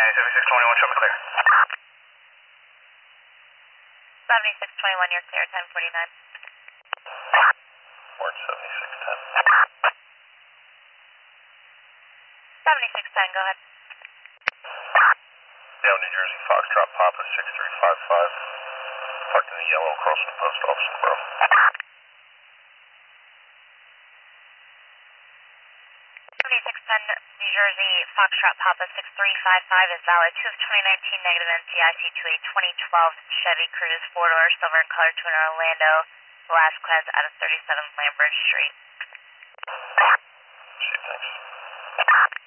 7621, show me clear. 7621, you're clear, 1049. Port 7610. 7610, go ahead. Down New Jersey, Foxtrot Papa 6355. Parked in the yellow across from the post office in Grove. 7610, New Jersey, Foxtrot Papa 6355 is valid. 2 of 2019 negative NCIC to a 2012 Chevy Cruze 4-door silver in color to an Orlando Velasquez out of 37 Lambert Street. Shit, thanks.